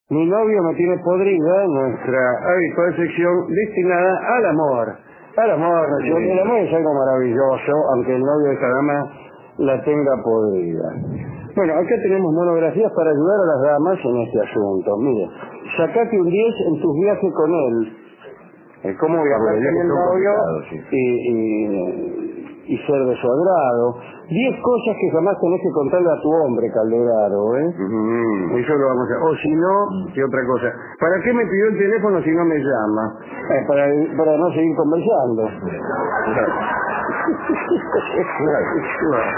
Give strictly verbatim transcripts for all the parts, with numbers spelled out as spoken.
Mi novio me tiene podrida, nuestra habitual sección destinada al amor. Al amor, sí. El amor es algo maravilloso, aunque el novio de esta dama la tenga podrida. Bueno, acá tenemos monografías para ayudar a las damas en este asunto. Mire, sacate un diez en tus viajes con él. Eh, ¿Cómo viajar con el novio sí. y, y, y ser de su agrado? Diez cosas que jamás tenés que contarle a tu hombre, Calderaro, ¿eh? Mm, eso lo vamos a hacer. O si no, ¿qué otra cosa? ¿Para qué me pidió el teléfono si no me llama? Eh, para, para no seguir conversando. Claro. Claro, claro.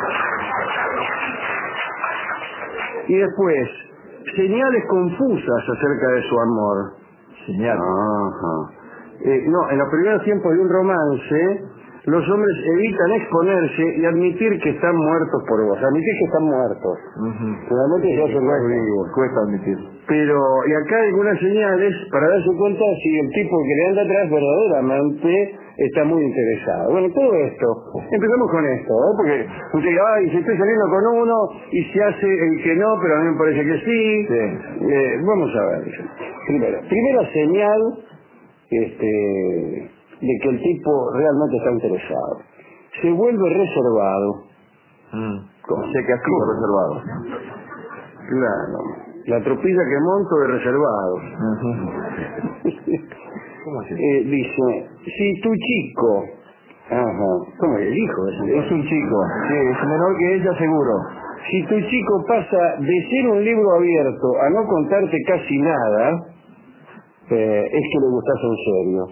Y después, señales confusas acerca de su amor. Señales. Ajá. Eh, no, en los primeros tiempos de un romance, los hombres evitan exponerse y admitir que están muertos por vos. Admitir que están muertos. Uh-huh. Realmente sí, se cuesta. Cuesta admitir. Pero, y acá hay algunas señales para darse cuenta si el tipo que le anda atrás verdaderamente está muy interesado. Bueno, todo esto. Empezamos con esto, ¿eh? Porque usted dice, ay, si estoy saliendo con uno y se hace el que no, pero a mí me parece que sí. Sí. Eh, vamos a ver. Primero, primera señal este, de que el tipo realmente está interesado. Se vuelve reservado. Mm. ¿Cómo? Sé que ha sido reservado. Claro. La tropilla que monto de reservados. Uh-huh. ¿Cómo así? Eh, dice, si tu chico... Ajá. ¿Cómo es? El hijo es un Es un chico. Sí, es menor que ella seguro. Si tu chico pasa de ser un libro abierto a no contarte casi nada, eh, es que le gustas en serio.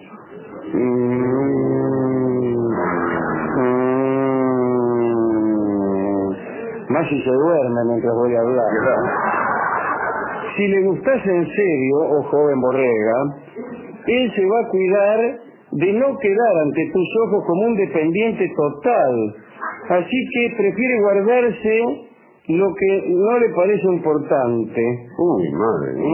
Mm, mm, más si se duerme mientras voy a hablar. Si le gustas en serio, oh joven borrega, él se va a cuidar de no quedar ante tus ojos como un dependiente total. Así que prefiere guardarse lo que no le parece importante. Uy, madre mía.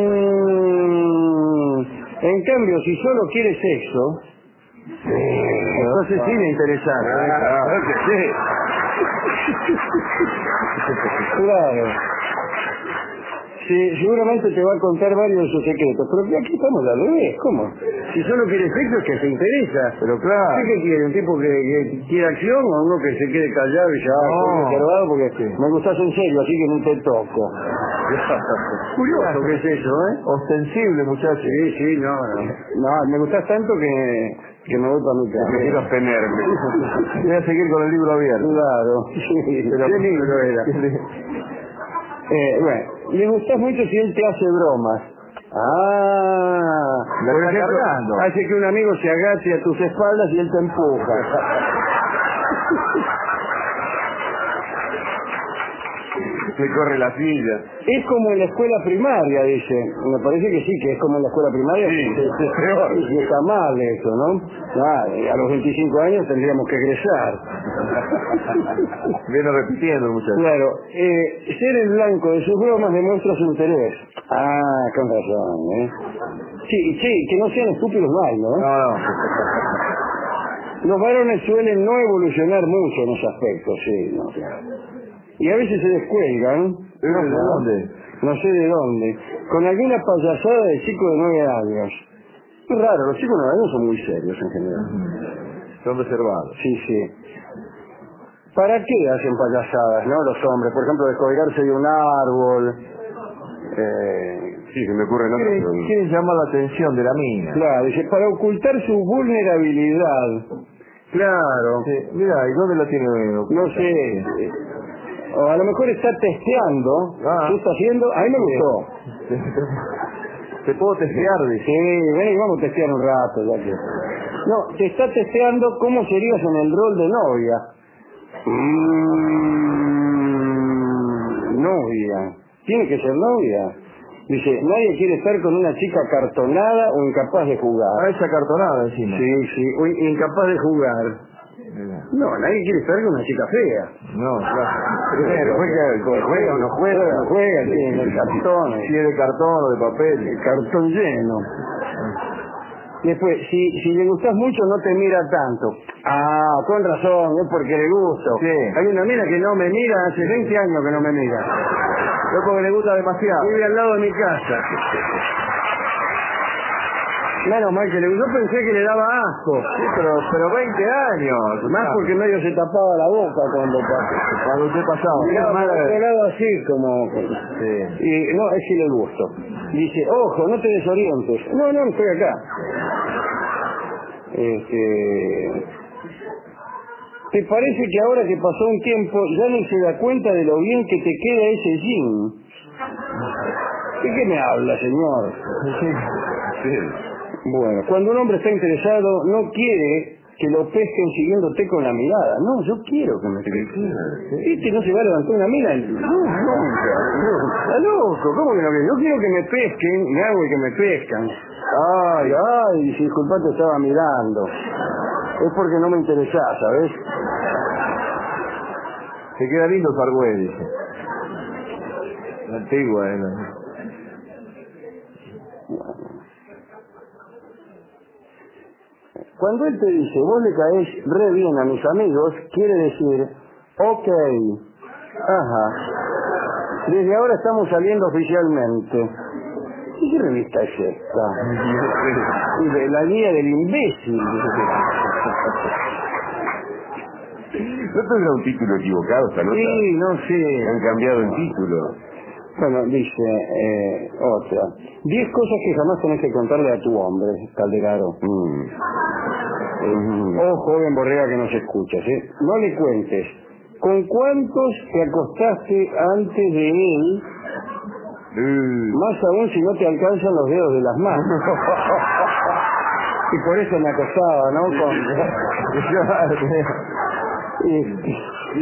Mm, en cambio, si solo quiere sexo, entonces sí le interesa. Claro que sí. Claro. Sí, seguramente te va a contar varios de sus secretos, pero aquí estamos al revés, ¿cómo? Si solo quiere sexo es que se interesa. Pero claro. ¿Usted qué quiere? ¿Un tipo que, que quiere acción o uno que se quede callado y ya no. estoy reservado porque sí. me gustas en serio, así que no te toco? Curioso que es eso, ¿eh? Ostensible, muchacho. Sí, sí, no, no. No, me gustas tanto que, que me voy para mi casa. Quiero abstenerme. Voy a seguir con el libro abierto. Claro, sí. Pero, ¿qué libro era? Eh, bueno, le gustas mucho si él te hace bromas. Ah, la por está ejemplo, cargando. hace que un amigo se agache a tus espaldas y él te empuja. Se corre la silla. Es como en la escuela primaria, dice. Me parece que sí, que es como en la escuela primaria. Sí, es peor. Y está mal eso, ¿no? Ah, a los veinticinco años tendríamos que egresar. Viene repitiendo el muchacho. Claro, eh, ser el blanco de sus bromas demuestra su interés. Ah, con razón, ¿eh? Sí, sí, que no sean estúpidos mal, ¿no? No, no. Los varones suelen no evolucionar mucho en ese aspecto, sí, ¿no? Y a veces se descuelgan. ¿De dónde? No sé de dónde. Con alguna payasada de chico de nueve años. Es raro, los chicos de nueve años son muy serios en general. Uh-huh. Son reservados. Sí, sí. ¿Para qué hacen payasadas, no? Los hombres, por ejemplo, descolgarse de un árbol. Eh, sí, se me ocurre en otro. Quieren llamar la atención de la mina. Claro, dice, para ocultar su vulnerabilidad. Claro. Sí, mira, ¿y dónde la tiene? No sé. O a lo mejor está testeando. Ah. ¿Qué está haciendo? A mí me gustó. ¿Te puedo testear? Dice. Sí, ven y vamos a testear un rato. Ya que... No, te está testeando cómo serías en el rol de novia. Mm, novia. Tiene que ser novia. Dice, nadie quiere estar con una chica cartonada o incapaz de jugar. Ah, esa cartonada encima. Sí, sí, o incapaz de jugar. No, nadie quiere estar con una chica fea. No, claro. Primero, juega, juega o no juega, no juega, tiene el cartón. Si es de cartón o de papel. El cartón lleno. Después, si, si le gustas mucho, no te mira tanto. Ah, con razón, es porque le gusto. Sí. Hay una mina que no me mira, hace veinte años que no me mira. Es porque le gusta demasiado. Vive al lado de mi casa. Menos mal que le yo pensé que le daba asco. Sí, pero, pero veinte años. Más porque medio se tapaba la boca cuando pasó. Cuando usted pasaba. Miraba Más por de- otro lado así como... Sí. Y no, es el gusto. Dice, ojo, no te desorientes. No, no, estoy acá. Este... ¿Te parece que ahora que pasó un tiempo ya ni se da cuenta de lo bien que te queda ese jean? ¿De qué me habla, señor? Sí. Sí. Bueno, cuando un hombre está interesado, no quiere que lo pesquen siguiéndote con la mirada. No, yo quiero que me pesquen. Este no se va a levantar una mira. No, nunca. Está loco, ¿cómo que no? Yo quiero que me pesquen, me hago y que me pescan. Ay, ay, si disculpa te estaba mirando. Es porque no me interesás, ¿sabes? Se queda lindo su argüey, dice. La antigua, ¿eh? Cuando él te dice, vos le caes re bien a mis amigos, quiere decir, ok, ajá, desde ahora estamos saliendo oficialmente. ¿Y qué revista es esta? Y de la guía del imbécil. ¿No tendrá un título equivocado esta nota? Sí, no sé. Han cambiado el título. Bueno, dice eh, otra. Diez cosas que jamás tenés que contarle a tu hombre, Calderaro. Mm. Eh, oh, joven borrega que nos escuchas, ¿eh? No le cuentes. ¿Con cuántos te acostaste antes de él? Uh. Más aún si no te alcanzan los dedos de las manos. Y por eso me acostaba, ¿no? Con... y...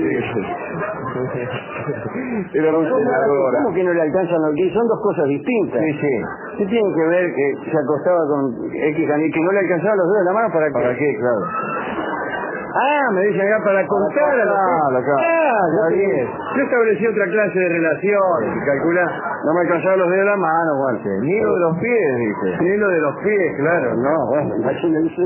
Era un ¿Cómo, senadora. ¿Cómo que no le alcanzan los dedos? Son dos cosas distintas. Sí, sí. ¿Qué tiene que ver que se acostaba con X y que no le alcanzaban los dedos de la mano para qué? ¿Para qué? Claro. Ah, me dicen acá para contar a los Claro, acá. Ah, Está yo, bien. yo establecí otra clase de relación, calcula, no me alcanzaban los dedos de la mano, bueno. Ni lo de los pies, dice. Ni lo de los pies, claro, no, bueno, imagínense.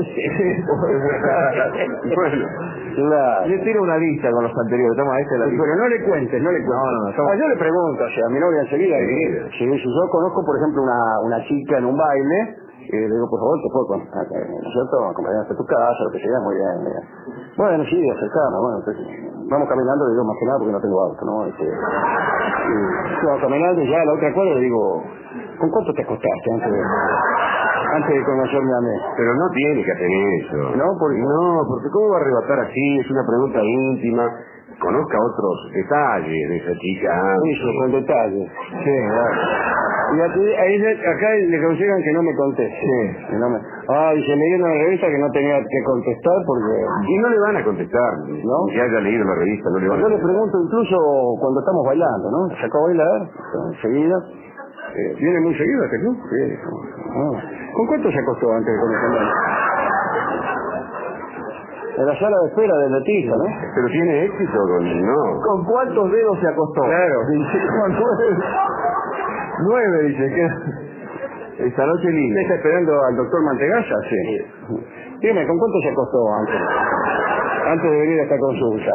Bueno. Claro. Le tiro una lista con los anteriores. Toma, esta es la lista. Pero no le cuentes, no le cuentes. No, no, no, estamos- Ah, yo le pregunto, o sea, a mi novia enseguida, Sí. que- si, si yo conozco, por ejemplo, una, una chica en un baile, y le digo, por favor, te puedo con- ah, eh, ¿no es cierto? Acompañarme hasta tu casa, lo que sea, muy bien, muy bien. Bueno, sí, acercarnos, bueno, entonces, vamos caminando, le digo, más que nada porque no tengo auto, ¿no? Este, y vamos caminando y ya a la otra cuadra le digo, ¿con cuánto te acostaste antes de, antes de conocerme a mí? Pero no tiene que hacer eso. ¿No? Porque, No, porque ¿cómo va a arrebatar así? Es una pregunta íntima. Conozca otros detalles de esa chica. Eso, con detalle. Sí, claro. Y aquí, ahí, le- acá le aconsejan que no me conteste. Sí. Que no me... Ah, y se leí en una revista que no tenía que contestar porque... Y no le van a contestar. ¿No? Si haya leído la revista, no le van a Yo le contestar. pregunto incluso cuando estamos bailando, ¿no? Se acaba de bailar, enseguida. Eh, ¿Viene muy seguido este club? Sí. Ah. ¿Con cuánto se acostó antes de conocerme? En la sala de espera de Leticia, ¿no? Pero tiene éxito con... No. ¿Con cuántos dedos se acostó? Claro. Dice, con nueve. Nueve, dice. que Esta noche ¿Usted libre. está esperando al doctor Mantegalla? Sí. Dime, ¿con cuánto se acostó antes? Antes de venir a esta consulta.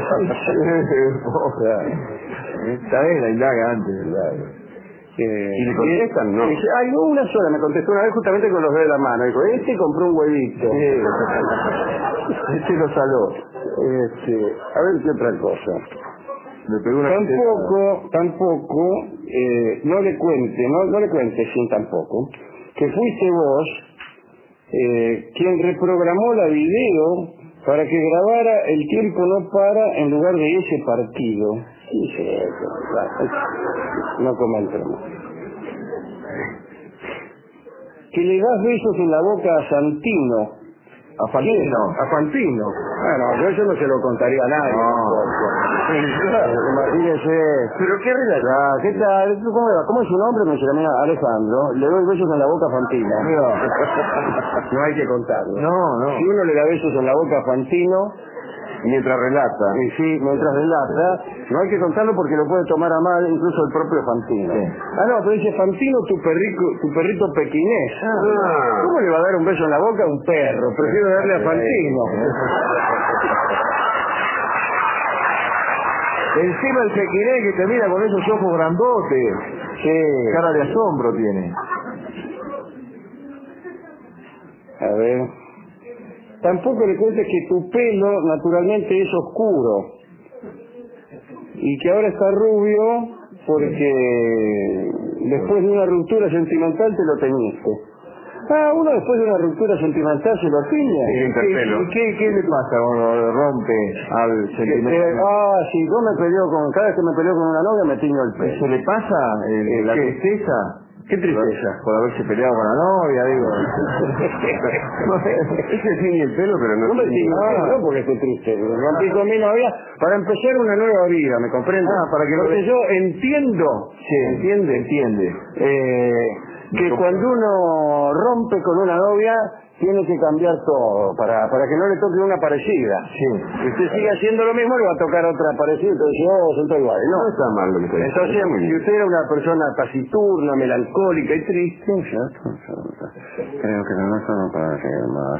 Esta vez la indaga antes, ¿verdad? Eh, ¿Y le contestan? No. y dice, ay, una sola me contestó una vez justamente con los dedos de la mano. Dijo, este compró un huevito. Este lo saló. Este, a ver qué otra cosa. Le pegó una Tampoco, tampoco, eh, no le cuente, no, no le cuente sin tampoco, que fuiste vos eh, quien reprogramó la video para que grabara El tiempo no para en lugar de ese partido. Sí, sí, eso, claro. No comentemos. Que le das besos en la boca a Santino. A Fantino. A Fantino. Bueno, yo eso no se lo contaría a nadie. No. Imagínese. Pero qué relación. Ah, ¿qué tal? ¿Cómo va? ¿Cómo es su nombre? Me llama Alejandro. Le doy besos en la boca a Fantino. No hay que contarlo. No, no. Si uno le da besos en la boca a Fantino, Mientras relata. y sí, mientras relata, no hay que contarlo porque lo puede tomar a mal incluso el propio Fantino. Sí. Ah, no, pero dice Fantino, tu perrico, tu perrito pequinés. Ah. ¿Cómo le va a dar un beso en la boca a un perro? Prefiero darle a Fantino. Encima el pequiné que te mira con esos ojos grandotes. Sí. Cara de asombro tiene. A ver. Tampoco le cuentes que tu pelo naturalmente es oscuro y que ahora está rubio porque después de una ruptura sentimental te lo teñiste. Ah, uno después de una ruptura sentimental se lo tiñe. ¿Qué, qué, ¿Qué le pasa cuando rompe al sentimental? Eh, ah, sí, yo me peleo con, cada vez que me peleo con una novia me tiño el pelo. ¿Se le pasa el, Eh, la ¿qué? tristeza? ¿Qué tristeza? Por haberse peleado con la novia, digo. Ese tiene el pelo, pero no... No me tiño el pelo, no porque estoy triste. Me rompí con mi novia para empezar una nueva vida, ¿me comprendes? Ah, para que Porque lo... yo entiendo, Sí, ¿entiende? entiende. Eh, que cuando uno rompe con una novia tiene que cambiar todo para, para que no le toque una parecida. Sí. Si usted sigue haciendo lo mismo, le va a tocar otra parecida, entonces yo son todos iguales. No, No está mal lo que está diciendo. entonces, Está muy si bien. usted era una persona taciturna, melancólica y triste, ya, creo que no eso no puede ser más.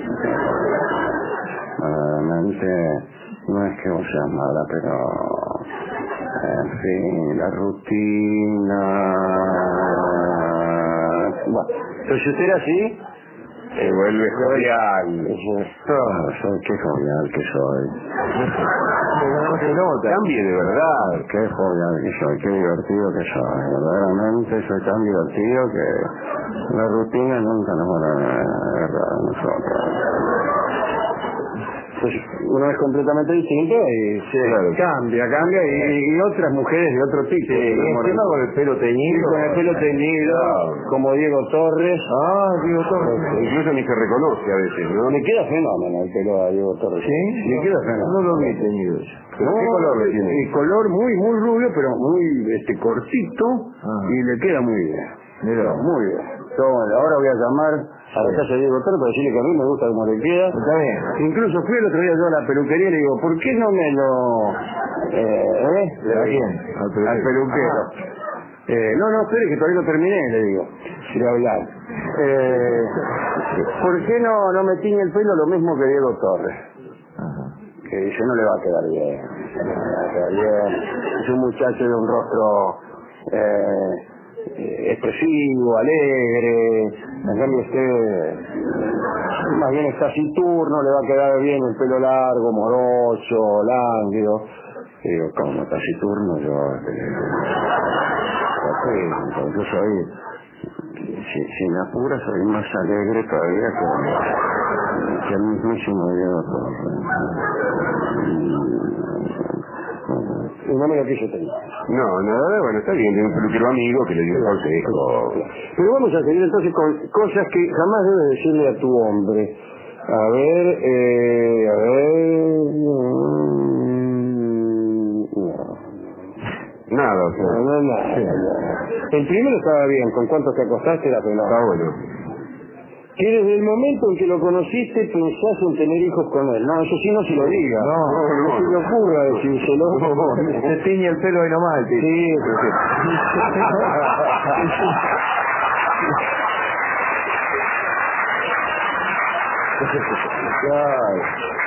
Realmente no es que vos seas mala, pero en fin, la rutina. Bueno, entonces si usted era así, Se vuelve jovial. oh, soy, qué jovial que soy. No se nota. Cambie de verdad. Qué jovial que soy, qué divertido que soy. Verdaderamente soy tan divertido que la rutina nunca nos va a agarrar a nosotros. Pues uno es completamente distinto y se Claro. cambia, cambia y, y otras mujeres de otro tipo. Sí, y encima con el pelo teñido. Sí, con el pelo teñido, Claro. como Diego Torres. Ah, Diego Torres. Incluso ni se reconoce a veces, ¿no? Le queda fenómeno el pelo a Diego Torres. ¿Sí? Le queda fenómeno. No lo vi teñido. ¿Pero qué color le tiene? El color muy, muy rubio, pero muy este cortito Ah. y le queda muy bien. Mira. Muy bien. Entonces, ahora voy a llamar a la casa de Diego Torres para decirle que a mí me gusta cómo le queda. Está bien. Incluso fui el otro día yo a la peluquería y le digo, ¿por qué no me lo... Eh, ¿eh? ¿A quién? Al peluquero. Al peluquero. Eh, no, no, espere que todavía no terminé, le digo, de hablar. Eh, ¿Por qué no, no me tiñe el pelo lo mismo que Diego Torres? Ajá. Que dice, no le va a quedar bien, no le va a quedar bien. Es un muchacho de un rostro eh, eh, expresivo, alegre. En cambio usted más bien es taciturno, le va a quedar bien el pelo largo, morocho, lánguido. Y digo, como taciturno yo... Eh, yo soy... Si, si me apura soy más alegre todavía que, que el mismísimo Diego Torres. Y no me lo quiso tener. No, nada, bueno, está bien, tiene un peluquero amigo que le dio un consejo. Pero vamos a seguir entonces con cosas que jamás debes decirle a tu hombre. A ver, eh, a ver... No. Nada, o sea, No, no, nada, sí. nada. El primero estaba bien, con cuántos te acostaste era está fenómeno. bueno. Que desde el momento en que lo conociste pensás en tener hijos con él. No, eso sí no se lo diga. No, no, no, se le ocurra decírselo. Se tiñe el pelo ahí nomás, el tipo. Sí, porque... Claro.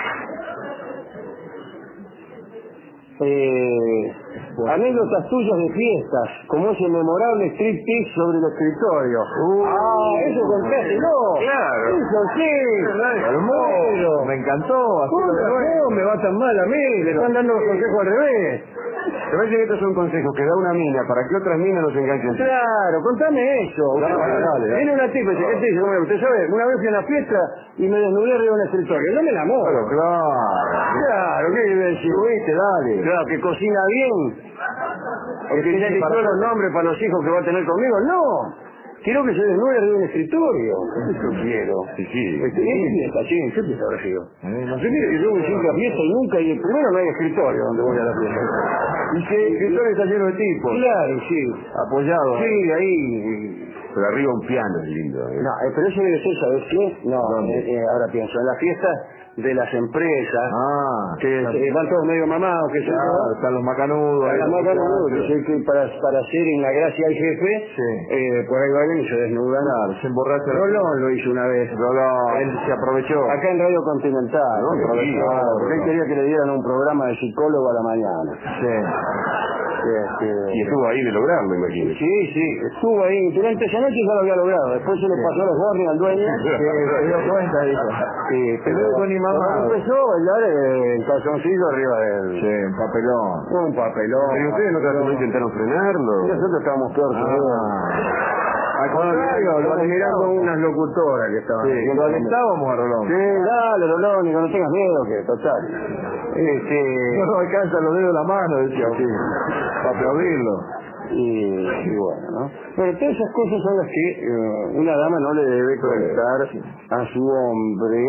Eh, anécdotas tuyas de fiestas, como ese memorable striptease sobre el escritorio. Uh, ah, eso contáselo. Claro. Eso sí. Hermoso. Me encantó. ¿Cómo no me va tan mal a mí? Le están dando los consejos al revés. ¿Te parece que estos son consejos que da una mina para que otras minas nos enganchen? Claro, contame eso. Dale, dale, dale. Viene una tipa y dice, ¿qué te dice? Bueno, usted sabe, una vez fui a una fiesta y me desnudé arriba de un escritorio. No me enamoro. Claro. Claro, ¿qué debe decir? Fuiste, dale. Claro, que cocina bien. Porque ya eligió los nombres para los hijos que va a tener conmigo. No. Quiero que se desnude arriba de un escritorio. Eso quiero. Sí, sí. Este, ¿qué fiesta? Sí, ¿qué fiesta habrá sido? Eh, no Yo sé. mire que yo voy siempre a fiesta y nunca, y primero no hay escritorio donde voy a la fiesta. Y que el escritorio está lleno de tipos. Claro, sí. Apoyados. Sí, ahí. pero arriba un piano es lindo. ¿eh? No, eh, pero eso debe ser, ¿sabes qué? No, eh, eh, ahora pienso, en la fiesta de las empresas, Ah, que claro. eh, van todos medio mamados, que se Claro, están los macanudos. ahí, Además, claro, claro, que sé que para, para hacer en la gracia al jefe, Sí. eh, por ahí vayan y se desnudan. Claro, se emborracha. Rolón lo hizo una vez. Rolón, él se aprovechó. Acá en Radio Continental, No, ¿no? aprovechó, Claro, porque él Rolón. quería que le dieran un programa de psicólogo a la mañana. Sí. Este, Y estuvo ahí de lograrlo, imagínate. Sí, sí, estuvo ahí, durante esa noche ya lo había logrado, después se le pasó a los bornes al dueño. Sí, se dio cuenta, dijo. Sí, Se lo dijo ni mamá. cuando empezó a bailar eh, el calzoncillo arriba del... Sí, un papelón. Un papelón. Pero ustedes no, no intentaron frenarlo. Nosotros estábamos peor que él. Ah. Al contrario, lo lo miraron alentábamos. unas locutoras que estaban Sí, haciendo. lo alentábamos a Rolón. Sí, dale, Rolón, y no tengas miedo, que total. Este, No nos alcanzan los dedos de la mano, decía. Sí. Para aplaudirlo. y, y bueno, ¿no? Pero todas esas cosas son las que eh, una dama no le debe contar a su hombre,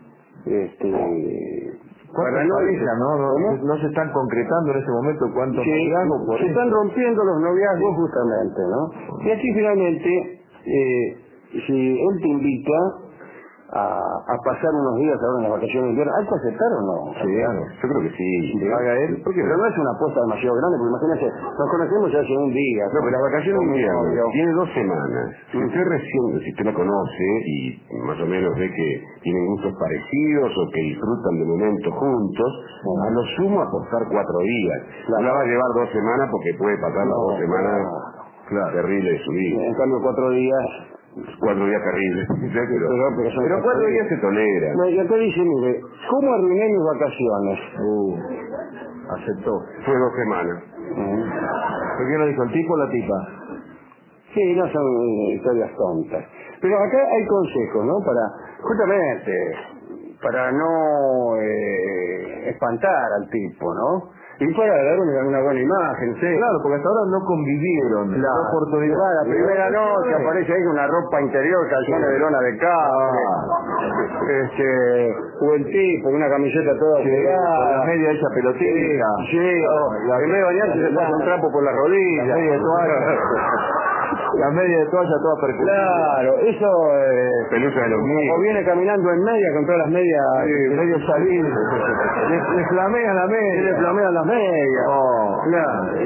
este... ¿Cuántas para no- parejas, no? No, ¿Cómo? no se están concretando en ese momento cuántos Sí, noviazgos por se eso. están rompiendo los noviazgos justamente, ¿no? Y aquí finalmente, eh, si él te invita a, a pasar unos días ahora en las vacaciones de invierno, ¿hay que aceptar o no? Sí, yo creo que sí. ¿Sí? Haga él, ¿por qué Pero no? no es una apuesta demasiado grande, porque imagínate, nos conocemos ya hace un día. No, pero las vacaciones de Como invierno novio. tiene dos semanas. Si usted recién, si usted la conoce y más o menos ve que tienen gustos parecidos o que disfrutan de momentos juntos, a lo sumo apostar cuatro días. No la va a llevar dos semanas porque puede pasar las No, dos semanas claro. terribles de su vida. En cambio, cuatro días... Cuatro días terribles. Pero, Pero- pero son pero cuatro días se tolera. No, y acá dice, mire, ¿cómo arruiné mis vacaciones? Uh, aceptó. Fue dos semanas. ¿Por qué no dijo el tipo o la tipa? Sí, no son eh, historias tontas. Pero acá hay consejos, ¿no? Para, justamente, para no eh, espantar al tipo, ¿no? Y para dar una, una buena imagen, ¿sí? Claro, porque hasta ahora no convivieron. La, La oportunidad. la primera noche aparece ahí con una ropa interior, calzones de lona de cable, este, o el tipo, una camiseta toda Sí, con la pegada. media hecha pelotita. Sí, o La- en vez de bañarse se pasa un trapo por la rodilla. La media de toalla. La media de toalla toda percutida. Claro, eso... Eh, Pelusa de los niños. o viene caminando en media con todas las medias... Sí, medio salir. Le, le flamean la y media. le flamean las medias. Oh, Claro.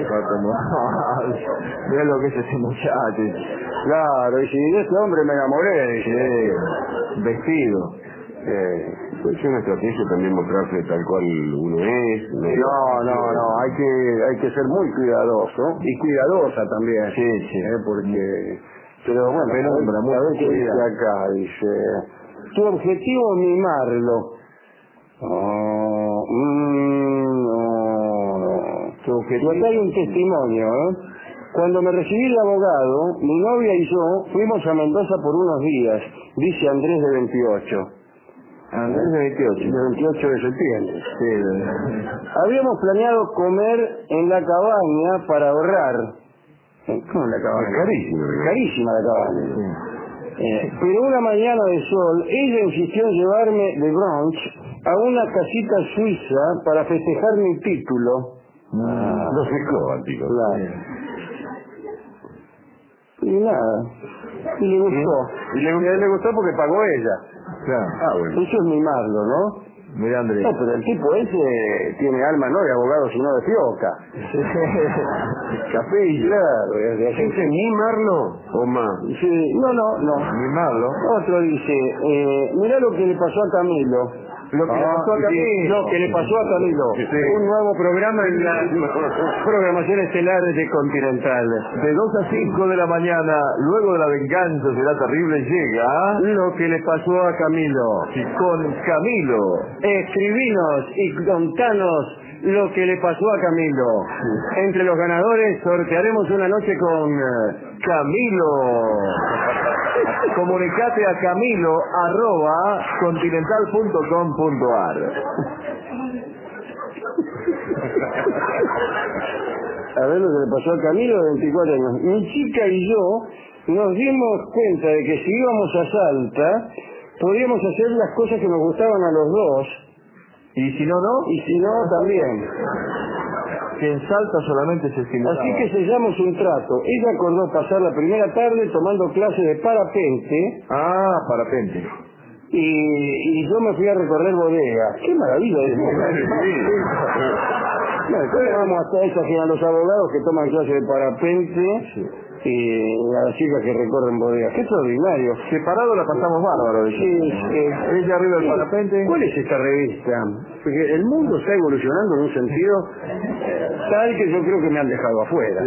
Mira lo que es ese muchacho. Claro, y si de este hombre me enamoré, dice. Sí, vestido. Eh, Pues es una estrategia también mostrarse tal cual uno es. no, no, no, hay que, hay que ser muy cuidadoso y cuidadosa también. Sí, sí. Eh, porque, pero bueno, Pero, a ver, pero muy a ver qué dice cuidado. acá, dice, tu objetivo es mimarlo. Oh, mm, no. Tu objetivo. Y acá hay un testimonio, ¿eh? Cuando me recibí de abogado, mi novia y yo fuimos a Mendoza por unos días, dice Andrés de veintiocho. Andrés de veintiocho. De veintiocho de septiembre. Sí. Habíamos planeado comer en la cabaña para ahorrar. ¿Cómo en la cabaña? Es carísimo, ¿no? Carísima la cabaña. Eh, pero una mañana de sol, ella insistió en llevarme de brunch a una casita suiza para festejar mi título. Ah, no se coba, tío. Claro. Y nada. Y le gustó. ¿Y le gustó? Y a él le gustó porque pagó ella. Claro. Ah, bueno. Eso es mimarlo, ¿no? Mira, Andrés. No, pero el tipo ese tiene alma no de abogado, sino de fioca. Capillo. Claro, es de ¿Ese así. mimarlo o más? Sí, no, no, no. Mimarlo. Otro dice, eh, mirá lo que le pasó a Camilo. Lo que le Ah, pasó a sí, Camilo. Lo que le pasó a Camilo. Sí, sí. Un nuevo programa en la programación estelar de Continental. De dos a cinco de la mañana, luego de la venganza será terrible, llega Lo que le pasó a Camilo. con Camilo. Escribinos y contanos lo que le pasó a Camilo. Entre los ganadores sortearemos una noche con eh, Camilo. Comunicate a Camilo arroba continental punto com punto ar. a ver lo que le pasó a Camilo de veinticuatro años. Mi chica y yo nos dimos cuenta de que si íbamos a Salta podíamos hacer las cosas que nos gustaban a los dos Y si no, no. y si no también. que en Salta solamente se estimulaba. Así que sellamos un trato. Ella acordó pasar la primera tarde tomando clases de parapente. Ah, parapente. Y, y yo me fui a recorrer bodegas. ¡Qué maravilla! ¿Eh? Bueno, después vamos hasta esas que a los abogados que toman clases de parapente. Sí. Y a las chicas que recorren bodegas. ¡Qué extraordinario! Separado la pasamos bárbaro. Sí, sí. Ella arriba del parapente. ¿Cuál es esta revista? Porque el mundo está evolucionando en un sentido tal que yo creo que me han dejado afuera.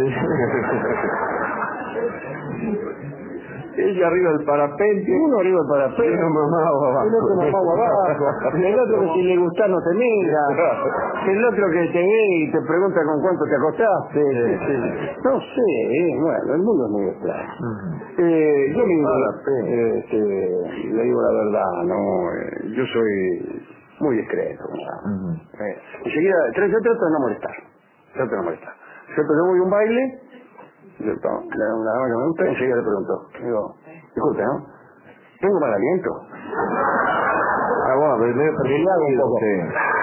Ella arriba del parapente. Uno arriba del parapente. Uno mamado abajo. El otro mamado abajo. El otro que si le gusta no te mira. El otro que te ve y te pregunta con cuánto te acostaste. No sé, eh, bueno, el mundo es muy extraño. Eh, yo mismo eh, este, le digo la verdad, no, eh, yo soy muy discreto. ¿No? Eh, enseguida, trato de no molestar. Trato de no molestar. Yo te voy a un baile. ¿Cierto? Le da una dama que me gusta y enseguida le pregunto. Digo, disculpe, ¿no? ¿Tengo mal aliento? Ah, bueno, pero me un poco. Sí.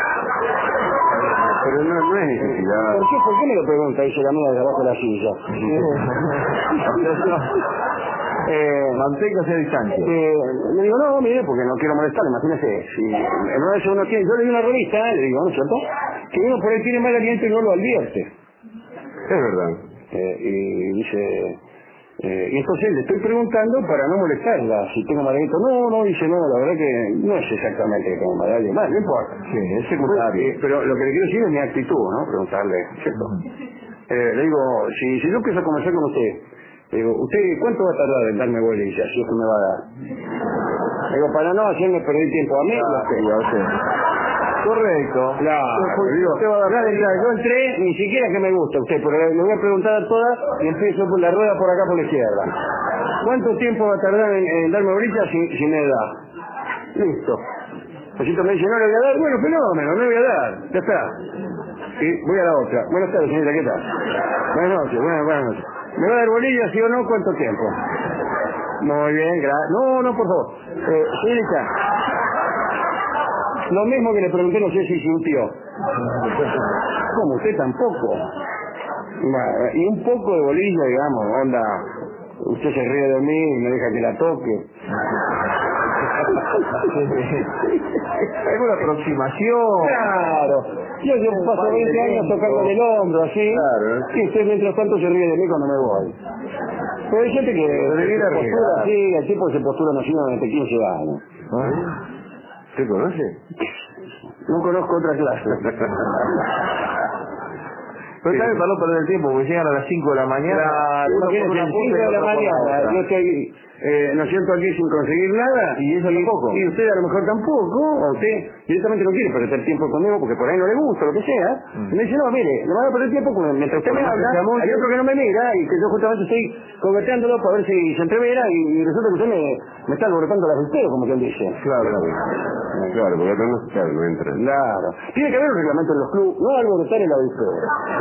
Pero no, no es necesidad. ¿Por qué, ¿Por qué me lo pregunta? Dice la mía de abajo de la silla. eh, Manténgase a distancia. Eh, le digo, no, mire, porque no quiero molestar, imagínese. Si en una vez uno tiene, yo le di una revista, le digo, ¿no es cierto? Que uno por ahí tiene mal aliento y no lo advierte. Es verdad. Eh, y dice, eh, y entonces le estoy preguntando para no molestarla, si tengo mal aliento. No, no, dice, no, la verdad que no es exactamente que tengo mal aliento, más, no importa. Sí, es secundario. Eh, pero lo que le quiero decir es mi actitud, ¿no? Preguntarle, ¿cierto? Eh, le digo, si, si yo empiezo a conversar con usted, le digo, ¿usted cuánto va a tardar en darme bolilla, si es que me va a dar? Le digo, para no hacerme perder tiempo a mí, Ah, correcto. Claro, digo, claro, claro, yo entré, ni siquiera que me gusta usted, pero le voy a preguntar a todas y empiezo por la rueda por acá por la izquierda. ¿Cuánto tiempo va a tardar en, en darme bolilla si, si me da? Listo. Pasito me dice, no le voy a dar, bueno, fenómeno, no le voy a dar, ya está. Y voy a la otra. Buenas tardes, señorita, ¿qué tal? Buenas noches, buenas, buenas noches. ¿Me va a dar bolilla, sí o no? ¿Cuánto tiempo? Muy bien, gracias. No, no, por favor. Eh, señorita. Lo mismo que le pregunté, no sé si sintió. ¿Cómo? ¿Usted tampoco? Bueno, y un poco de bolilla, digamos, onda, usted se ríe de mí y me deja que la toque. Alguna aproximación. Claro. Yo, yo paso veinte años tocando en el hombro, así. Claro. Y usted mientras tanto se ríe de mí cuando me voy. Pero hay gente que se postura así, el tipo se postura nacido durante quince años. ¿Ah? ¿Usted conoce? No conozco otra clase. Pero también para no perder el tiempo, porque llegan a las cinco de la mañana. Claro, uno imagínate, por una a las punta cinco y de la otro por mañana, otra. yo estoy, eh, ¿no es cierto?, aquí sin conseguir nada. Y ella tampoco. Y usted a lo mejor tampoco, o usted directamente no quiere perder tiempo conmigo porque por ahí no le gusta, lo que sea. Mm. Y me dice, no, mire, no van a perder tiempo con, mientras usted me habla, hay otro que no me mira y que yo justamente estoy conversándolo para ver si se entrevera y, y resulta que usted me, me está alborotando las visteo, como quien dice. Claro, claro. Claro, porque acá no, claro, no entra. Claro. Tiene que haber un reglamento en los clubes, no alborotar el avispeo.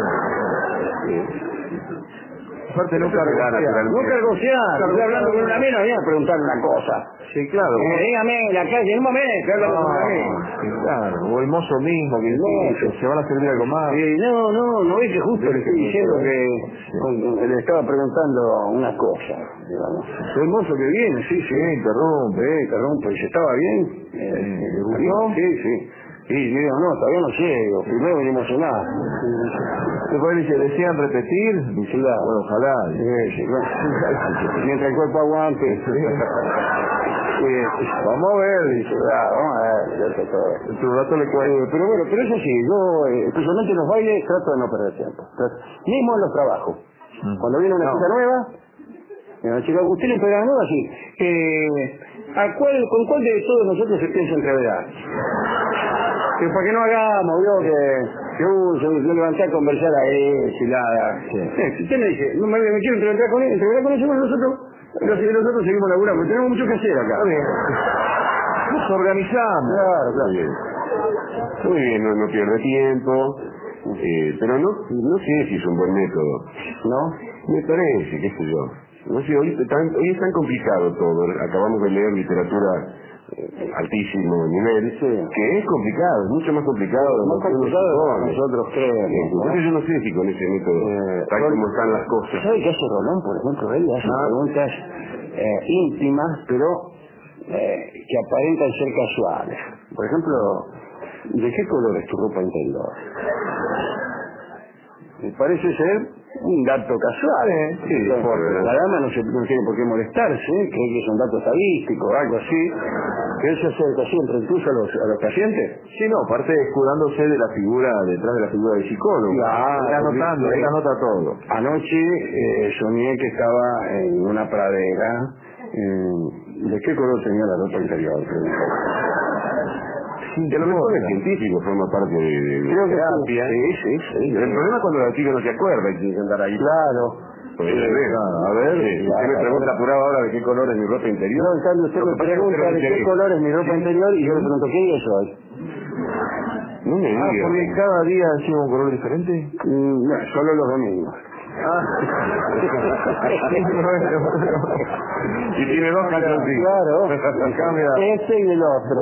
Aparte nunca negociar. Nunca negociar. Estoy hablando con una mina, voy a preguntarle una cosa. Sí, claro. Eh, dígame en la calle, en un momento, hablando con una mina. Sí, claro. O el mozo mismo que dice, se van a servir algo más. Sí, no, no, no ve que justo le estoy diciendo que sí. Le estaba preguntando una cosa, digamos. El mozo que viene, sí, sí, interrumpe, eh, interrumpe. ¿Y se estaba bien? Eh, ¿Le gustó? Sí, sí. Y le digo, no, todavía no llego, primero venimos a cenar. Después dice, ¿desean repetir? Dice, claro. Bueno, ojalá. Sí, sí, bueno. Mientras el cuerpo aguante. Sí, vamos a ver, dice, claro, vamos a ver, ya está todo. Tu rato le cuento. Eh, pero bueno, pero eso sí, yo, eh, especialmente en los bailes, trato de no perder tiempo. Trato, mismo en los trabajos. Mm. Cuando viene una no. chica nueva, una chica, usted le pega nueva, sí. Eh, ¿a cuál, ¿Con cuál de todos nosotros se piensa entreverar? Que para que no hagamos, vio, que, que uh, se, se levanté a conversar a él, chilada. Sí. Eh, si usted me dice, no me, me quiero entreverar con él, entreverar con él, bueno, nosotros, los, nosotros seguimos laburando, porque tenemos mucho que hacer acá. Muy bien. Nos organizamos. Claro, claro. Muy bien, Muy bien no, no pierde tiempo, eh, pero no, no sé si es un buen método. ¿No? Me parece, qué sé yo. No sé, hoy, tan, hoy es tan complicado todo. Acabamos de leer literatura altísimo nivel, Sí. que es complicado, es mucho más complicado de lo Más que uno complicado de lo que supone. nosotros creemos, ¿no? Entonces yo no sé si con ese método, Eh, tal Rol- como están las cosas. ¿Sabe qué hace Rolón, por ejemplo? Él hace Ah. preguntas eh, íntimas, pero eh, que aparentan ser casuales. Por ejemplo, ¿de qué color es tu ropa interior? Me parece ser un dato casual, ¿eh? Sí, Entonces, por verdad. la dama no, se, no tiene por qué molestarse, ¿eh? Cree que es un dato estadístico o algo así, que él se acerca siempre incluso a los, a los pacientes. Sí, no, aparte escudándose de la figura, detrás de la figura del psicólogo. Claro, Él anotando, sí. él anota todo. Anoche eh, soñé que estaba en una pradera. eh, ¿De qué color tenía la ropa interior? Sí, a lo mejor el científico forma parte de, de, de Creo que terapia. sí, sí, sí. El problema es cuando la chica no se acuerda y tiene que andar ahí. Claro. Pues, Sí, claro, a ver, sí, usted claro. me pregunta apurado ahora de qué color es mi ropa interior. No, en cambio usted Lo me que pasa es que pregunta usted de no qué tiene- color es mi ropa interior y yo le pregunto qué día soy. No me Ah, diga. porque cada día lleva un color diferente. Mm, no, solo los domingos. Ah. Y tiene dos calzoncillos. Claro. Cambia. Este y el otro.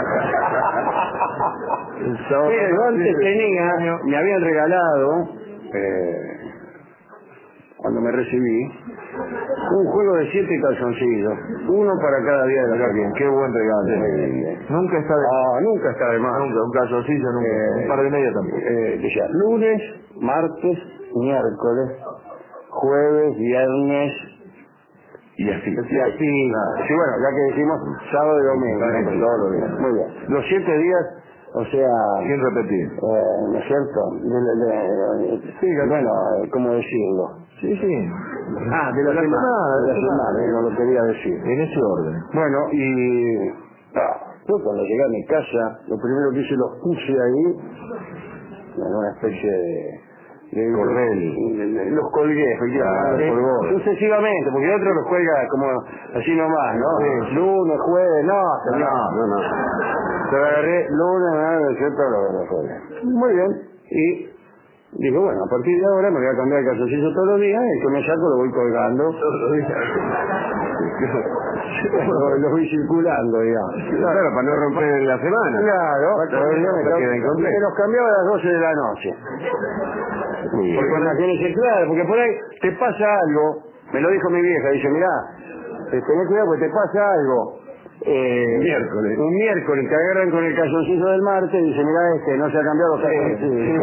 Mire, yo antes tenía, me habían regalado, eh, cuando me recibí, un juego de siete calzoncillos, uno para cada día de la Mira semana. bien, qué buen regalo. Muy bien. Nunca está de Ah, nunca está de más. Nunca, un calzoncillo, nunca. Eh, un par de medias también. Eh, decía, lunes, martes, miércoles, jueves, viernes, Y así. y así. Sí, bueno, ya que decimos sábado y domingo, ¿no? Pues todos los días. Muy bien. Los siete días, o sea, Sin repetir. eh, ¿no es cierto? De, de- de- sí, bueno, eh, ¿cómo decirlo? Sí, sí. Ah, de la, La semana, semana, de la de la semana, semana. eh, no lo quería decir. En ese orden. Bueno, y ah, yo cuando llegué a mi casa, lo primero que hice los puse ahí, en una especie de... de Cordel. de- de- los colgué, efectivamente. Ah, colgó. Sucesivamente, porque otro los cuelga como así nomás, ¿no? Sí. Lunes, jueves, no, señor. No, no. Te agarré lunes, nada, ¿cierto? Lo, lo jueves. Muy bien. Y digo, bueno, a partir de ahora me voy a cambiar el calzoncillo todos los días, y que me saco lo voy colgando. lo, lo voy circulando, digamos. Claro, para no romper la semana. Claro, todos los días me, Para que cam- queden completos. me los cambiaba a las doce de la noche. Muy bien. Porque imagínense, claro, porque por ahí te pasa algo, me lo dijo mi vieja, dice, mirá, eh, tenés cuidado porque te pasa algo. Eh, Miércoles. Un miércoles te agarran con el calzoncillo del martes y dice, mirá este, no se ha cambiado los calzoncillos.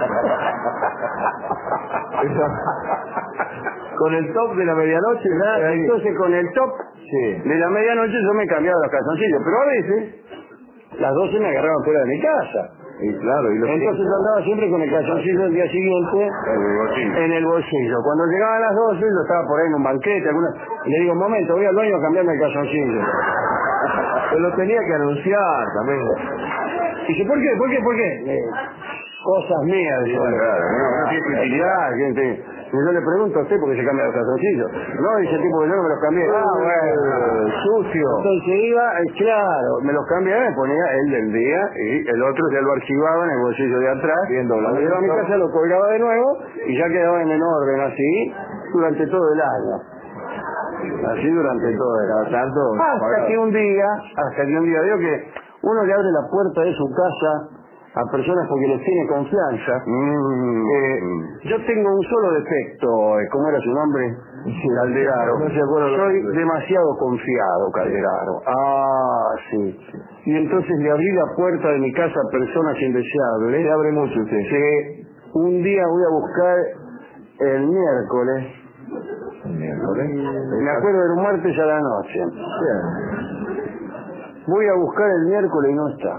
Con el top de la medianoche, ¿Verdad? ahí. Entonces con el top Sí. de la medianoche yo me cambiaba los calzoncillos, pero a veces las doce me agarraban fuera de mi casa. Y claro, y lo Entonces yo andaba siempre con el calzoncillo el día siguiente En el bolsillo. en el bolsillo. Cuando llegaban las doce, yo estaba por ahí en un banquete, alguna... le digo, un momento, voy al baño a cambiarme el calzoncillo. se lo tenía que anunciar también. Dice, ¿por qué? ¿Por qué? ¿Por qué? Eh, cosas mías. Dice, Claro, no, no tiene utilidad. gente. Y yo le pregunto a usted por qué se cambia los calzoncillos. No, dice el tipo que yo no me los cambié. Ah, bueno. Sucio. Entonces iba, eh, claro, me los cambiaba, me ponía el del día y el otro ya lo archivaba en el bolsillo de atrás. Bien doblado. Cuando llegaba a mi casa lo colgaba de nuevo y ya quedaba en el orden así durante todo el año. Así durante todo el año. Tanto. Hasta que un día, hasta que un día veo que uno le abre la puerta de su casa a personas porque les tiene confianza. Mm, Eh, yo tengo un solo defecto, eh, ¿cómo era su nombre? Calderaro. No se acuerda los Soy nombres. demasiado confiado, Calderaro. Ah, sí. Y entonces le abrí la puerta de mi casa a personas indeseables. Se abre mucho usted. Que un día voy a buscar el miércoles. Miércoles. Me acuerdo de un martes a la noche. Bien. Voy a buscar el miércoles y no está.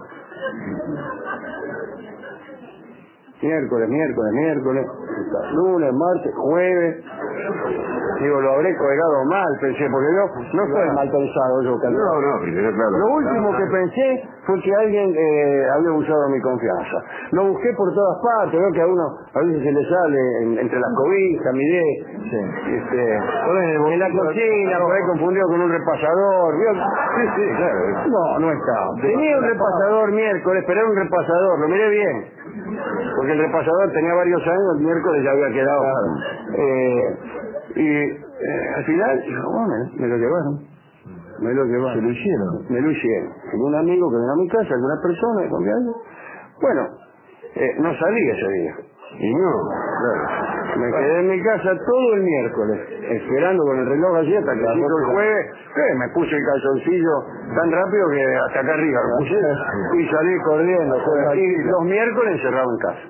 Miércoles, miércoles, miércoles, lunes, martes, jueves. Digo, lo habré colgado mal, pensé, porque yo no estoy mal pensado yo, Calderaro. No, no, primero claro. Lo último que pensé fue que alguien eh, había abusado de mi confianza. Lo busqué por todas partes, veo que a uno a veces se le sale en- entre las cobijas, miré, Sí. este, en la cocina, por ahí confundido con un repasador. ¿Vio? Sí, sí, claro. No, no estaba. Tenía un repasador miércoles, pero era un repasador, lo miré bien. Porque el repasador tenía varios años, el miércoles ya había quedado. Eh, y eh, al final, dijo, bueno, me, me lo llevaron. Me lo llevaron. ¿Se lo hicieron? Me lo hicieron. Un amigo que vino a mi casa, alguna persona de confianza. Bueno, eh, no salí ese día. Y no. Claro. Me quedé en mi casa todo el miércoles, esperando con el reloj así hasta que hizo el jueves. Eh, me puse el calzoncillo tan rápido que hasta acá arriba me puse y salí corriendo. Y los miércoles encerrado en casa.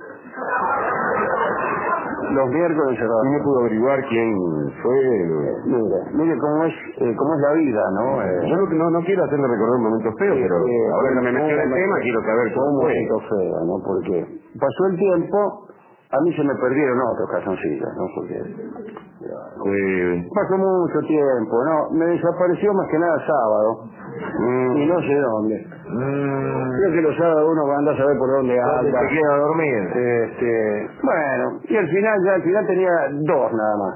Los miércoles encerrados. ¿Y no pudo averiguar quién fue? Mire, mire cómo es, eh, cómo es la vida, ¿no? Eh, Yo no, no, no quiero hacerle recordar momentos feos, pero eh, ahora que me menciona el un- tema, quiero saber fue un cómo fue. momento feo, ¿no? Porque pasó el tiempo, a mí se me perdieron otros calzoncillos, ¿no? Porque Fue... pasó mucho tiempo, ¿no? Me desapareció más que nada sábado. Mm, Y no sé dónde. Mm, Creo que los sábados uno va a andar a saber por dónde ¿Dónde anda. se queda a dormir? Este, bueno, y al final, ya al final tenía dos nada más.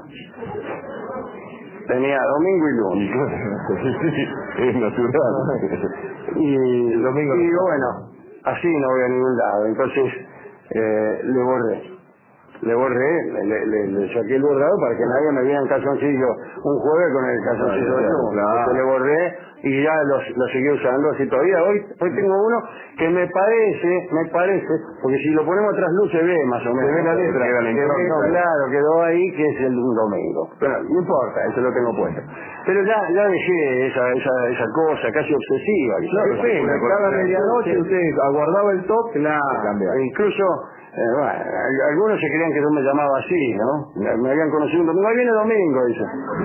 Tenía domingo y lunes. y claro, es natural. Y, El domingo y no. bueno, así no voy a ningún lado. Entonces, eh, le borré. Le borré, le, le, le saqué el borrado para que nadie me viera en calzoncillo un jueves con el calzoncillo de Claro, lunes. claro. Entonces le borré y ya lo, lo seguí usando así todavía. Hoy, hoy tengo uno que me parece, me parece, porque si lo ponemos tras luz se ve más o menos. ve la letra, Queda la se ve, impronta. no, Claro, quedó ahí que es el de un domingo. Pero no importa, eso lo tengo puesto. Pero ya, ya dejé esa, esa, esa cosa casi obsesiva. Qué pena, cada medianoche usted aguardaba el toque, Claro, cambiaba. e incluso, eh, bueno, al- algunos se creían que yo me llamaba así, ¿no? Me, me habían conocido un domingo, ahí viene domingo, dice.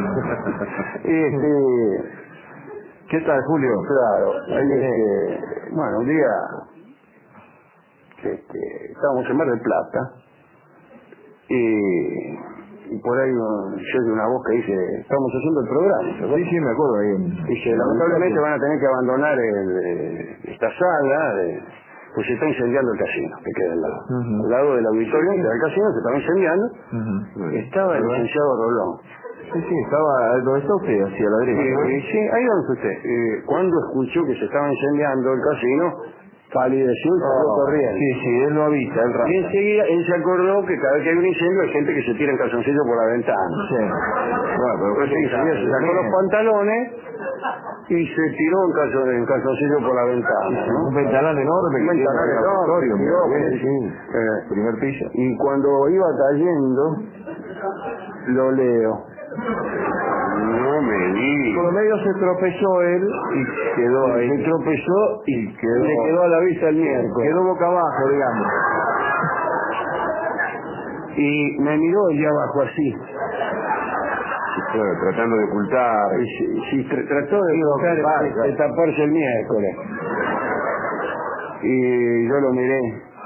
este, ¿Qué tal, Julio? claro, ahí, este, bueno, un día, este, estábamos en Mar del Plata, y, y por ahí uh, yo oí una voz que dice, estamos haciendo el programa, ¿se acuerda? Sí, sí, me acuerdo ahí. en- Dice, lamentablemente van a tener que abandonar el, eh, esta sala, de, pues se está incendiando el casino, que queda al lado. Ujú. Al lado del auditorio, que era el casino, se estaba incendiando. Ujú. Estaba el licenciado Rolón. Sí, sí, estaba donde está usted, hacia la derecha. Y, y sí, ahí donde está usted. Eh, cuando escuchó que se estaba incendiando el casino, palideció y salió Oh, corriendo. sí, sí, él no avisa, él Y rasta. enseguida él se acordó que cada vez que hay un incendio hay gente que se tira en calzoncillo por la ventana. Sí. Bueno, pero Entonces enseguida se sacó los pantalones y se tiró en, calzon, en calzoncillo por la ventana, ¿no? Un ventanal enorme. Un que tiene ventanal en el enorme, auditorio, tiró, mira, sí, sí. Eh, Primer piso. y cuando iba cayendo, lo leo. No me Por digas. medio se tropezó él y quedó ahí. Se tropezó y quedó- le quedó a la vista el miércoles. Quedó boca abajo, digamos. Y me miró el de abajo así. Claro, tratando de ocultar. Y sí, sí, tr- trató de, Digo, buscar, vaya. de, de taparse el miércoles. Y yo lo miré.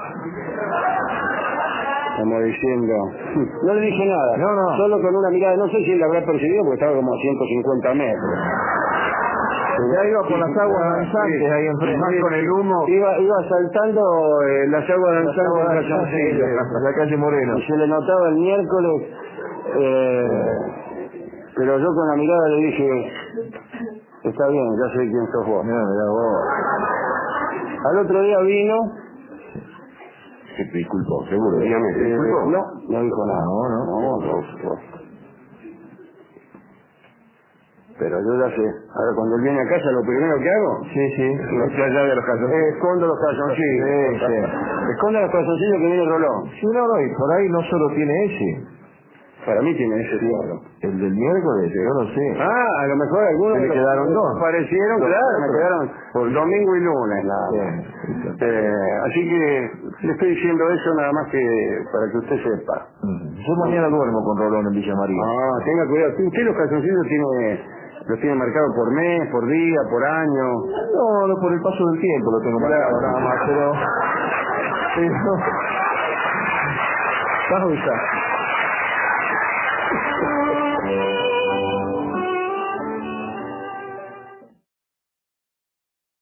Como diciendo, no le dije nada, No, no. solo con una mirada, no sé si él la habrá percibido porque estaba como a ciento cincuenta metros. Ya iba por las aguas danzantes Sí. ahí enfrente. Sí, Con el humo. Iba, iba saltando eh, las aguas Las danzantes aguas en danzantes calzoncillo. de la calle Moreno. Y se le notaba el miércoles, eh, pero yo con la mirada le dije, está bien, ya sé quién sos vos. Mira, mira vos. Al otro día vino, Se disculpó, seguro. Dígame, ¿se eh, disculpó? no, no dijo nada. No, no. no, no, no. Pero yo ya sé, ahora cuando él viene a casa lo primero que hago, Sí, sí. Hacia allá de los calzoncillos. escondo los calzoncillos. Sí, sí. Escondo los calzoncillos que viene Rolón. Sí, no, no, y por ahí no solo tiene ese. Para mí tiene ese solo. El del miércoles, yo no sé. Ah, a lo mejor algunos Se le de los- quedaron dos. Aparecieron, Dos. claro, me quedaron por domingo y lunes nada más. Sí. Eh, así que le estoy diciendo eso nada más que para que usted sepa. Mm. Yo mañana duermo con Rolón en Villa María. Ah, tenga cuidado. Usted los calzoncillos tiene, los tiene marcados por mes, por día, por año. No, no, por el paso del tiempo lo tengo marcado nada más, pero... pero... Pausa.